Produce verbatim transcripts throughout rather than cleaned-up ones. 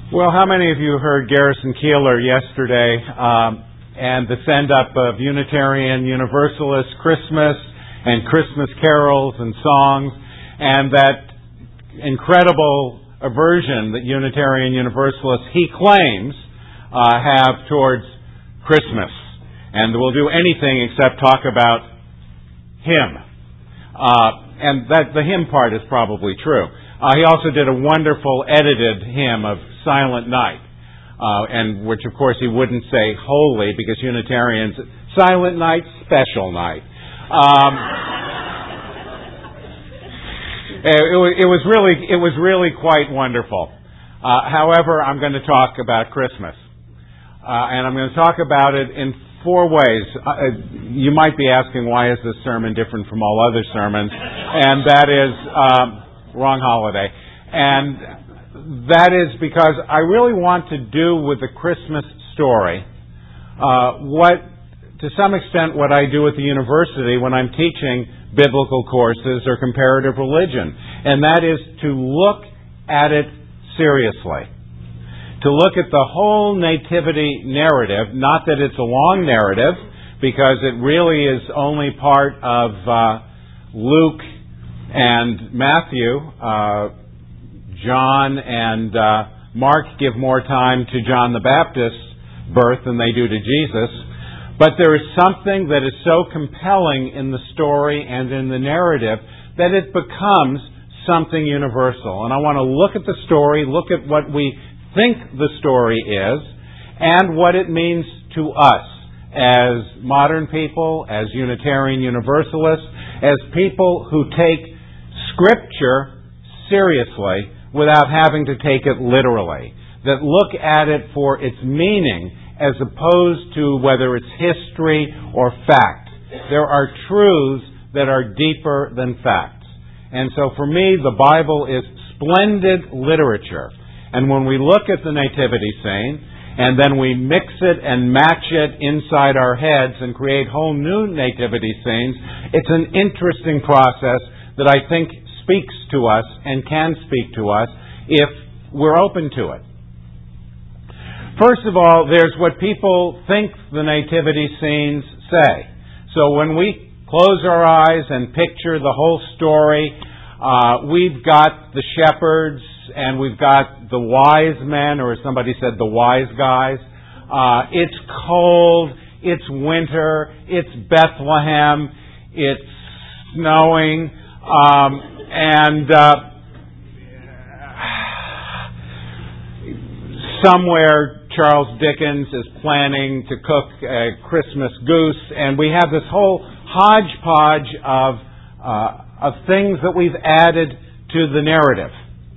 Well, how many of you heard Garrison Keillor yesterday um, and the send-up of Unitarian Universalist Christmas and Christmas carols and songs, and that incredible aversion that Unitarian Universalists, he claims, uh, have towards Christmas, and will do anything except talk about Him. Uh, and that the hymn part is probably true. Uh, he also did a wonderful edited hymn of Silent Night, uh, and which of course he wouldn't say holy because Unitarians, Silent Night, special night. Um, it, was, it was really, it was really quite wonderful. Uh, however, I'm going to talk about Christmas, uh, and I'm going to talk about it in four ways. Uh, you might be asking, why is this sermon different from all other sermons? And that is um, wrong holiday, and that is because I really want to do with the Christmas story uh, what, to some extent, what I do at the university when I'm teaching biblical courses or comparative religion, and that is to look at it seriously. To look at the whole nativity narrative, not that it's a long narrative, because it really is only part of uh, Luke and Matthew. Uh, John and uh, Mark give more time to John the Baptist's birth than they do to Jesus. But there is something that is so compelling in the story and in the narrative that it becomes something universal. And I want to look at the story, look at what we think the story is, and what it means to us as modern people, as Unitarian Universalists, as people who take Scripture seriously without having to take it literally, that look at it for its meaning as opposed to whether it's history or fact. There are truths that are deeper than facts. And so for me, the Bible is splendid literature. And when we look at the nativity scene, and then we mix it and match it inside our heads and create whole new nativity scenes, it's an interesting process that I think speaks to us and can speak to us if we're open to it. First of all, there's what people think the nativity scenes say. So when we close our eyes and picture the whole story, uh, we've got the shepherds and we've got the wise men, or as somebody said, the wise guys. Uh, it's cold, it's winter, it's Bethlehem, it's snowing, um, and uh, somewhere Charles Dickens is planning to cook a Christmas goose, and we have this whole hodgepodge of uh, of things that we've added to the narrative.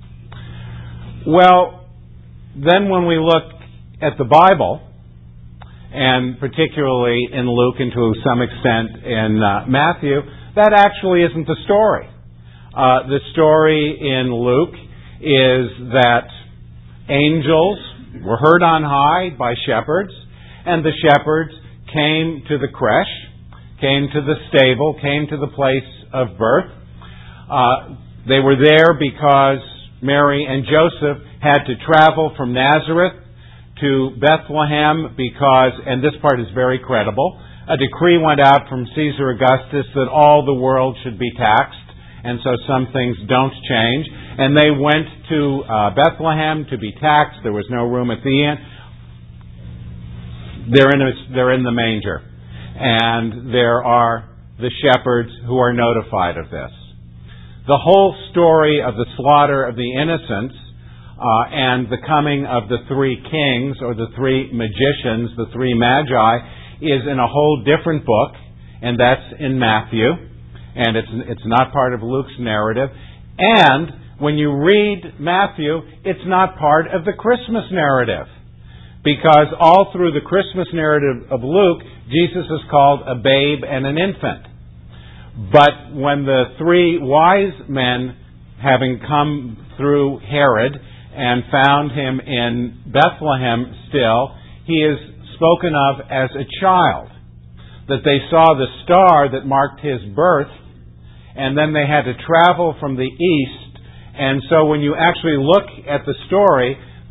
Well, then when we look at the Bible, and particularly in Luke and to some extent in uh, Matthew, that actually isn't the story. Uh, the story in Luke is that angels were heard on high by shepherds, and the shepherds came to the creche, came to the stable, came to the place of birth. Uh, they were there because Mary and Joseph had to travel from Nazareth to Bethlehem because, and this part is very credible, a decree went out from Caesar Augustus that all the world should be taxed. And so some things don't change. And they went to uh, Bethlehem to be taxed. There was no room at the inn. They're in, a, they're in the manger. And there are the shepherds who are notified of this. The whole story of the slaughter of the innocents uh, and the coming of the three kings, or the three magicians, the three magi, is in a whole different book, and that's in Matthew. And it's it's not part of Luke's narrative. And when you read Matthew, it's not part of the Christmas narrative. Because all through the Christmas narrative of Luke, Jesus is called a babe and an infant. But when the three wise men, having come through Herod and found him in Bethlehem still, he is spoken of as a child. That they saw the star that marked his birth, and then they had to travel from the east. And so when you actually look at the story,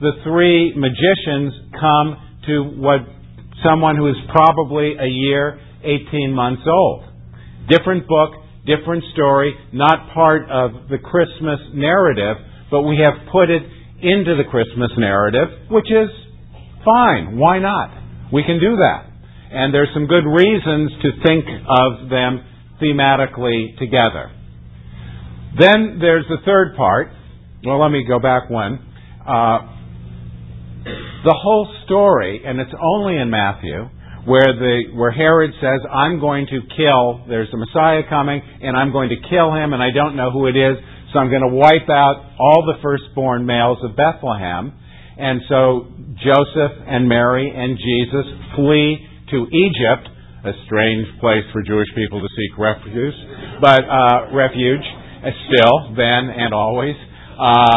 the three magicians come to what someone who is probably a year, eighteen months old. Different book, different story, not part of the Christmas narrative, but we have put it into the Christmas narrative, which is fine. Why not? We can do that. And there's some good reasons to think of them thematically together. Then there's the third part. Well, let me go back one. Uh, the whole story, and it's only in Matthew, where the where Herod says, I'm going to kill, there's a Messiah coming, and I'm going to kill him, and I don't know who it is, so I'm going to wipe out all the firstborn males of Bethlehem. And so Joseph and Mary and Jesus flee to Egypt, a strange place for Jewish people to seek refuge, but uh, refuge, uh, still, then and always. Uh,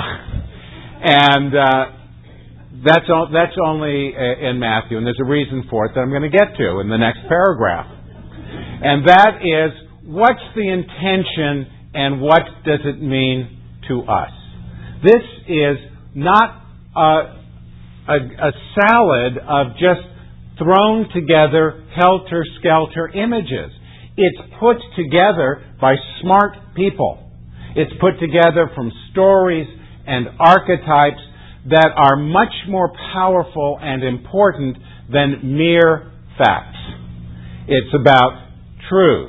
and uh, that's, o- that's only in Matthew, and there's a reason for it that I'm going to get to in the next paragraph. And that is, what's the intention and what does it mean to us? This is not a, a, a salad of just thrown together helter-skelter images. It's put together by smart people. It's put together from stories and archetypes that are much more powerful and important than mere facts. It's about truths.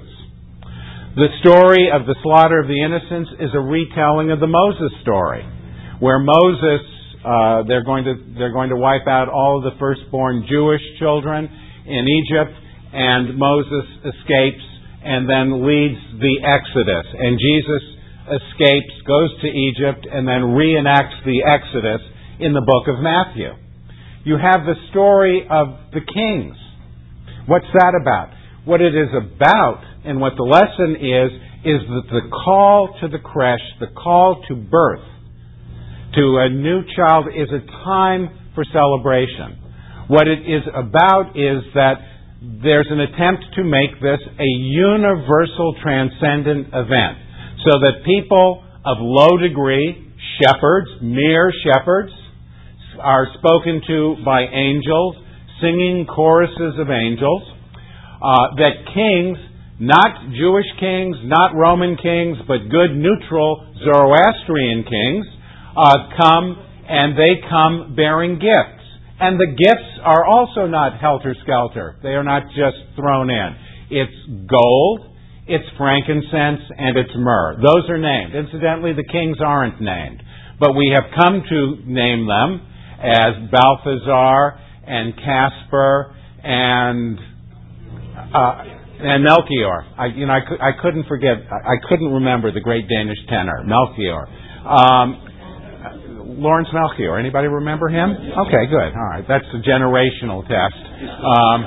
The story of the slaughter of the innocents is a retelling of the Moses story, where Moses, uh, they're going to they're going to wipe out all of the firstborn Jewish children in Egypt, and Moses escapes and then leads the Exodus. And Jesus escapes, goes to Egypt, and then reenacts the Exodus in the book of Matthew. You have the story of the kings. What's that about? What it is about, and what the lesson is, is that the call to the creche, the call to birth, to a new child, is a time for celebration. What it is about is that there's an attempt to make this a universal transcendent event, so that people of low degree, shepherds, mere shepherds, are spoken to by angels, singing choruses of angels, uh, that kings, not Jewish kings, not Roman kings, but good, neutral Zoroastrian kings, uh, come, and they come bearing gifts. And the gifts are also not helter-skelter. They are not just thrown in. It's gold, it's frankincense, and it's myrrh. Those are named. Incidentally, the kings aren't named. But we have come to name them as Balthazar and Casper and uh, and Melchior. I, you know, I, I couldn't forget. I couldn't remember the great Danish tenor Melchior. Um, Lawrence Melchior. Anybody remember him? Okay, good. All right, that's a generational test. Um,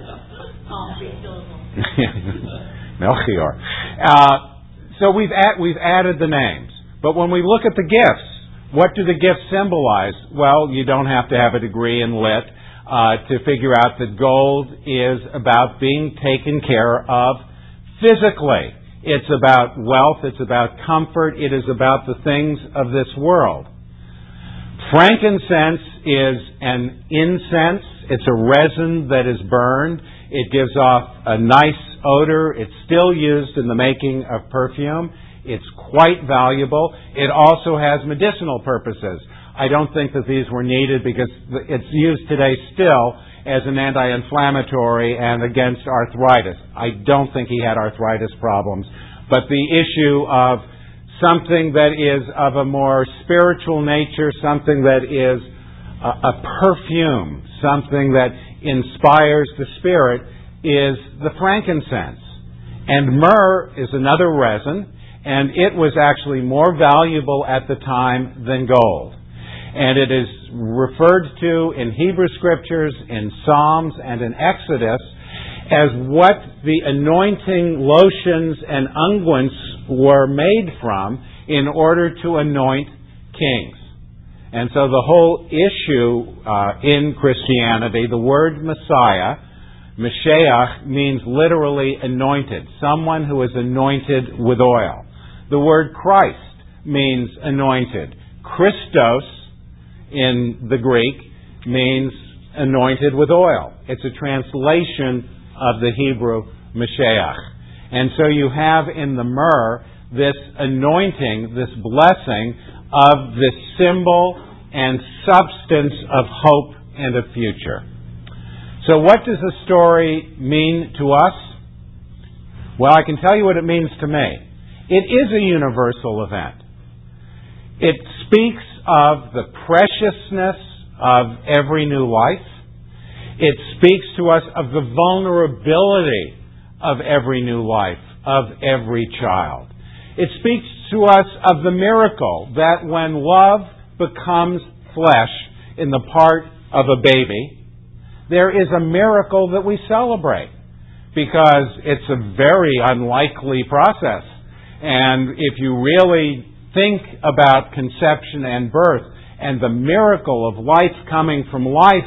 Melchior. Uh, so we've ad- we've added the names, but when we look at the gifts, what do the gifts symbolize? Well, you don't have to have a degree in lit uh, to figure out that gold is about being taken care of physically. It's about wealth. It's about comfort. It is about the things of this world. Frankincense is an incense. It's a resin that is burned. It gives off a nice odor. It's still used in the making of perfume. It's quite valuable. It also has medicinal purposes. I don't think that these were needed because it's used today still as an anti-inflammatory and against arthritis. I don't think he had arthritis problems. But the issue of something that is of a more spiritual nature, something that is a, a perfume, something that inspires the spirit, is the frankincense. And myrrh is another resin, and it was actually more valuable at the time than gold. And it is referred to in Hebrew Scriptures, in Psalms, and in Exodus as what the anointing lotions and unguents were made from in order to anoint kings. And so the whole issue uh, in Christianity, the word Messiah, Mashiach, means literally anointed, someone who is anointed with oil. The word Christ means anointed. Christos in the Greek means anointed with oil. It's a translation of the Hebrew Mashiach. And so you have in the myrrh this anointing, this blessing of the symbol and substance of hope and a future. So what does the story mean to us? Well, I can tell you what it means to me. It is a universal event. It speaks of the preciousness of every new life. It speaks to us of the vulnerability of every new life, of every child. It speaks to us of the miracle that when love becomes flesh in the part of a baby, there is a miracle that we celebrate because it's a very unlikely process. And if you really think about conception and birth and the miracle of life coming from life,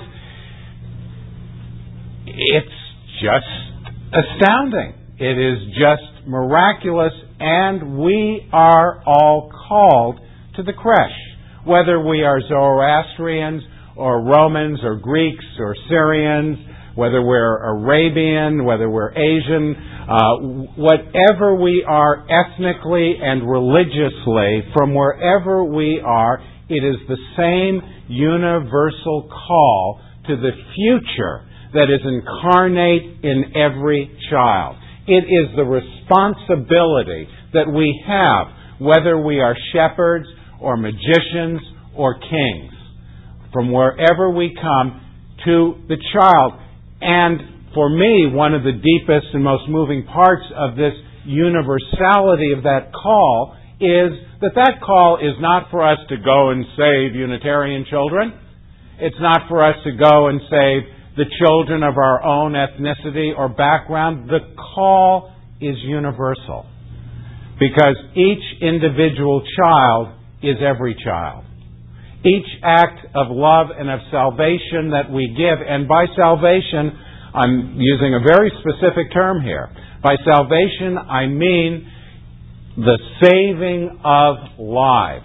it's just astounding. It is just miraculous, and we are all called to the creche. Whether we are Zoroastrians or Romans or Greeks or Syrians, whether we're Arabian, whether we're Asian, uh, whatever we are ethnically and religiously, from wherever we are, it is the same universal call to the future that is incarnate in every child. It is the responsibility that we have, whether we are shepherds or magicians or kings, from wherever we come to the child. And for me, one of the deepest and most moving parts of this universality of that call is that that call is not for us to go and save Unitarian children. It's not for us to go and save the children of our own ethnicity or background. The call is universal because each individual child is every child. Each act of love and of salvation that we give, and by salvation, I'm using a very specific term here. By salvation, I mean the saving of lives.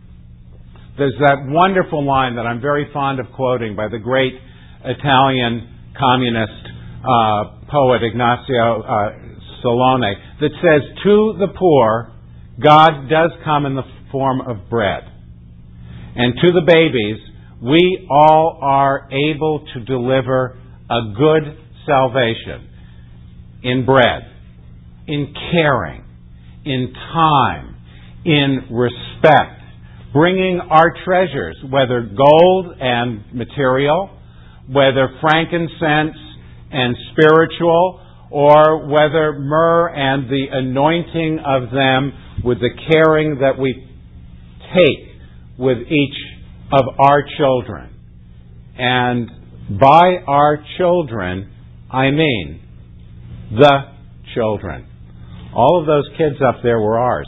There's that wonderful line that I'm very fond of quoting by the great Italian communist uh, poet Ignazio uh, Solone that says, "To the poor, God does come in the form of bread. And to the babies, we all are able to deliver a good salvation in bread, in caring, in time, in respect, bringing our treasures, whether gold and material, whether frankincense and spiritual, or whether myrrh and the anointing of them with the caring that we take with each of our children. And by our children, I mean the children. All of those kids up there were ours.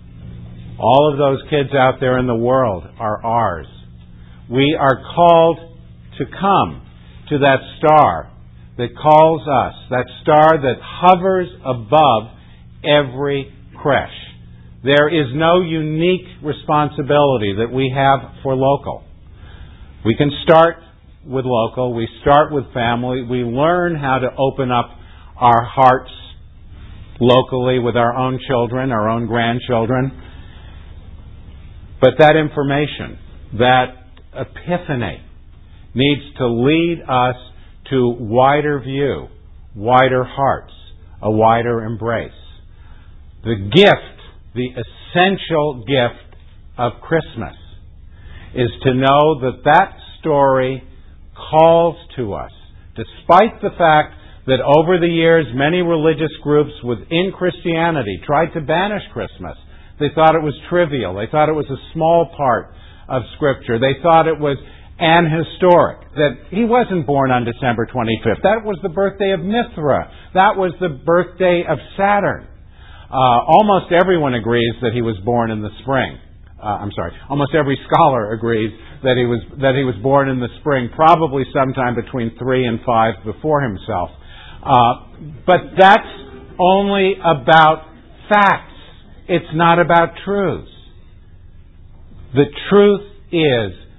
All of those kids out there in the world are ours. We are called to come to that star that calls us, that star that hovers above every creche. There is no unique responsibility that we have for local. We can start with local. We start with family. We learn how to open up our hearts locally with our own children, our own grandchildren. But that information, that epiphany, needs to lead us to wider view, wider hearts, a wider embrace. The gift, the essential gift of Christmas, is to know that that story calls to us, despite the fact that over the years many religious groups within Christianity tried to banish Christmas. They thought it was trivial. They thought it was a small part of Scripture. They thought it was anhistoric, that he wasn't born on December twenty-fifth. That was the birthday of Mithra. That was the birthday of Saturn. Uh, almost everyone agrees that he was born in the spring. Uh, I'm sorry. Almost every scholar agrees that he was that he was born in the spring, probably sometime between three and five before himself. Uh, but that's only about facts. It's not about truths. The truth is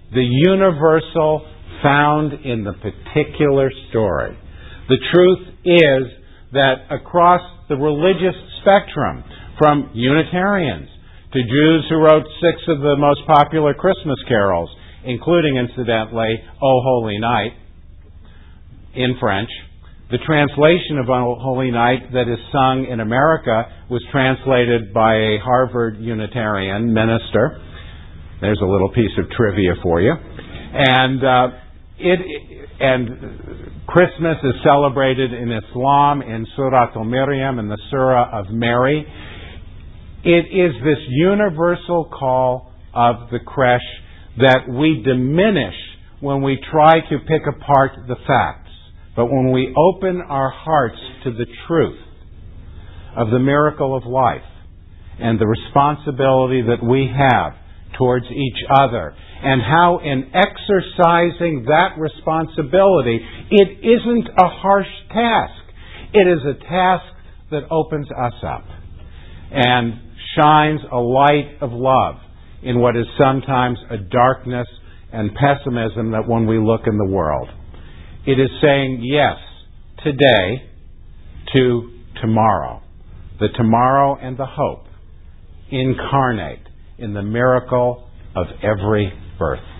the universal found in the particular story. The truth is that across the religious spectrum, from Unitarians to Jews who wrote six of the most popular Christmas carols, including, incidentally, O Holy Night, in French. The translation of O Holy Night that is sung in America was translated by a Harvard Unitarian minister. There's a little piece of trivia for you. And uh, it and Christmas is celebrated in Islam in Surat al-Maryam, in the Surah of Mary. It is this universal call of the creche that we diminish when we try to pick apart the facts. But when we open our hearts to the truth of the miracle of life and the responsibility that we have towards each other, and how in exercising that responsibility, it isn't a harsh task. It is a task that opens us up and shines a light of love in what is sometimes a darkness and pessimism that when we look in the world. It is saying yes today to tomorrow. The tomorrow and the hope incarnate in the miracle of every birth.